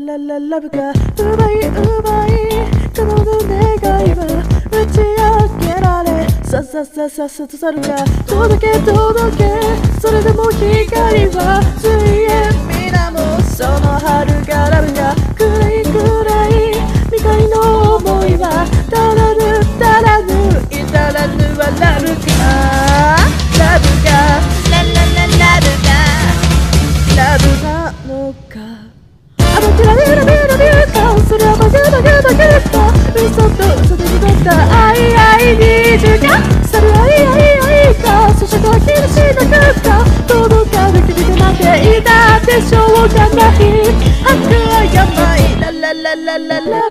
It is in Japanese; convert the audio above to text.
ラブがうまいうまいこの願いは打ち上げられさと去るが届けそれでも光は水泳皆もその春がラブが暗い未開の想いは足らぬ至らぬはラブがラブなのかあのキラビラかそれはバグか嘘と嘘で濁った愛に従うさる愛かそして気にしなかった届かぬ君が待っていたでしょうがない悪はやばいラ